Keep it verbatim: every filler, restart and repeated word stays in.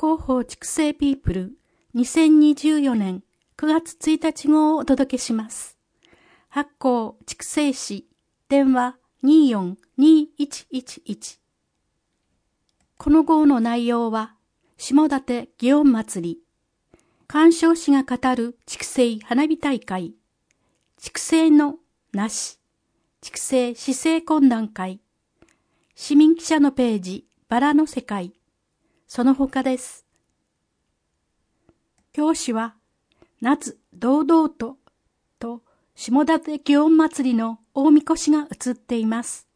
広報畜生ピープルにせんにじゅうよねんくがつついたち号をお届けします。発行畜生誌電話 にーよんにーいちいちいち。この号の内容は下館祇園祭、鑑賞士が語る畜生花火大会、畜生のなし、畜生市政懇談会、市民記者のページバラの世界、その他です。表紙は夏堂々とと下館祇園祭の大みこしが写っています。